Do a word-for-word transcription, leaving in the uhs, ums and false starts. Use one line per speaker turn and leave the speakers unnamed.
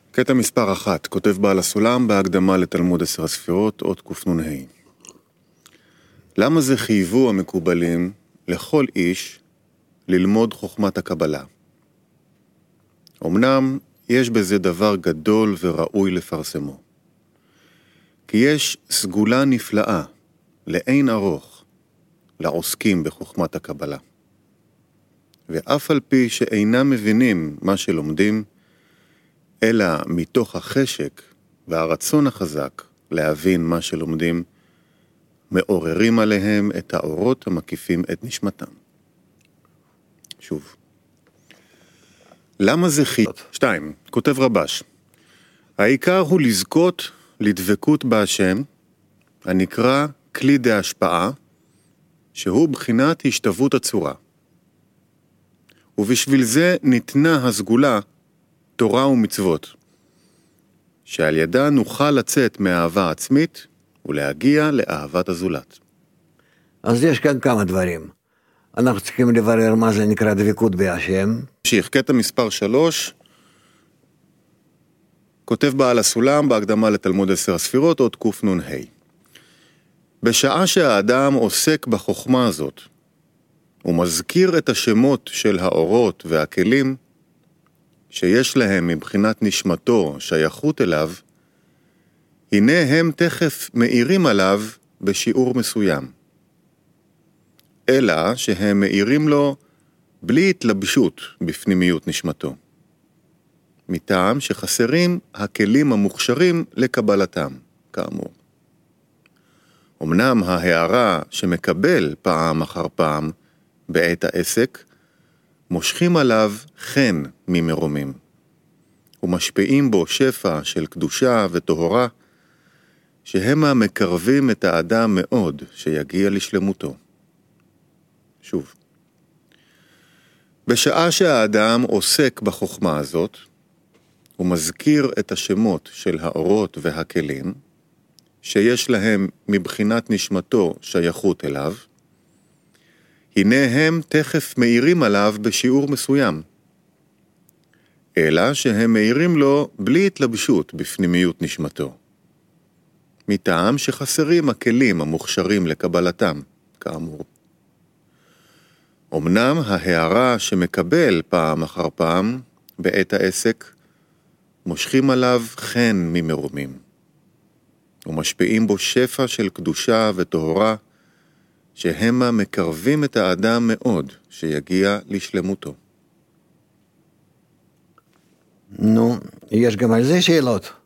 קטע מספר אחת, כותב בעל הסולם בהקדמה לתלמוד עשר הספירות, אות קנ"ה. למה זה חייבו המקובלים לכל איש ללמוד חוכמת הקבלה? אמנם יש בזה דבר גדול וראוי לפרסמו. כי יש סגולה נפלאה, לאין ארוך, לעוסקים בחוכמת הקבלה. ואף על פי שאינם מבינים מה שלומדים, אלא מתוך החשק והרצון החזק להבין מה שלומדים, מעוררים עליהם את האורות המקיפים את נשמתם. שוב. למה זה חי... שתיים, כותב רבש. העיקר הוא לזכות לדבקות בהשם, הנקרא כלי דהשפעה, שהוא בחינת השתוות הצורה. ובשביל זה ניתנה הסגולה תורה ומצוות, שעל ידה נוכל לצאת מאהבה עצמית ולהגיע לאהבת הזולת.
אז יש כאן כמה דברים. אנחנו צריכים לברר מה זה נקרא דבקות בהשם.
המשיך, קטע מספר שלוש, כותב בעל הסולם בהקדמה לתלמוד עשר הספירות, אות קנ"ה. בשעה שהאדם עוסק בחוכמה הזאת, ומזכיר את השמות של האורות והכלים, שיש להם מבחינת נשמתו שייכות אליו, הנה הם תכף מאירים עליו בשיעור מסוים. אלא שהם מאירים לו בלי התלבשות בפנימיות נשמתו. מטעם שחסרים הכלים המוכשרים לקבלתם, כאמור. אמנם ההערה שמקבל פעם אחר פעם בעת העסק, מושכים עליו חן ממרומים, ומשפיעים בו שפע של קדושה וטהרה, שהם המקרבים את האדם מאוד שיגיע לשלמותו. שוב. בשעה שהאדם עוסק בחוכמה הזאת, הוא מזכיר את השמות של האורות והכלים, שיש להם מבחינת נשמתו שייכות אליו, הנה הם תכף מאירים עליו בשיעור מסוים, אלא שהם מאירים לו בלי התלבשות בפנימיות נשמתו, מטעם שחסרים הכלים המוכשרים לקבלתם, כאמור. אמנם ההערה שמקבל פעם אחר פעם בעת העסק, מושכים עליו חן ממרומים, ומשפיעים בו שפע של קדושה וטהרה, שהם מקרבים את האדם מאוד שיגיע לשלמותו.
נו, יש גם על זה שאלות.